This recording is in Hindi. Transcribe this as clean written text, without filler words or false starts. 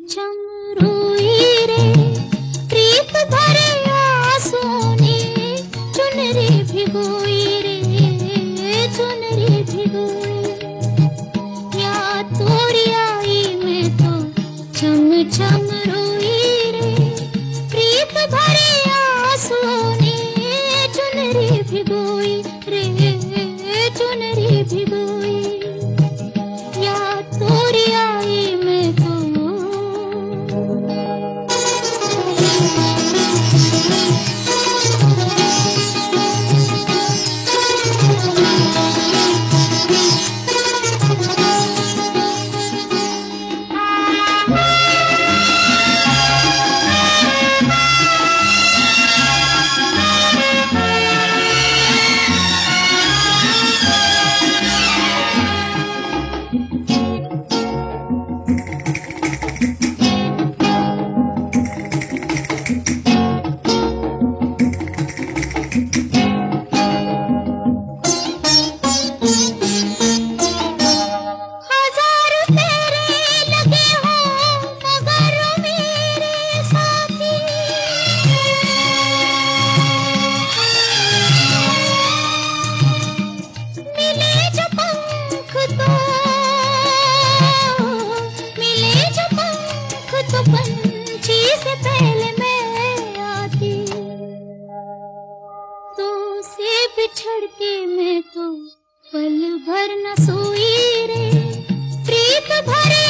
चम रोई रे प्रीत भरे आंसुओं ने चुनरी भिगोई रे चुनरी भिगोई। या तोरी आई मैं तो चम चम रोई रे प्रीत भरे आंसुओं ने चुनरी भिगोई रे चुनरी भिगोई। या तोरी आई मैं तो पंछी से पहले मैं आती तो से बिछड़ के मैं तो पल भर न सोई रे प्रीत भरे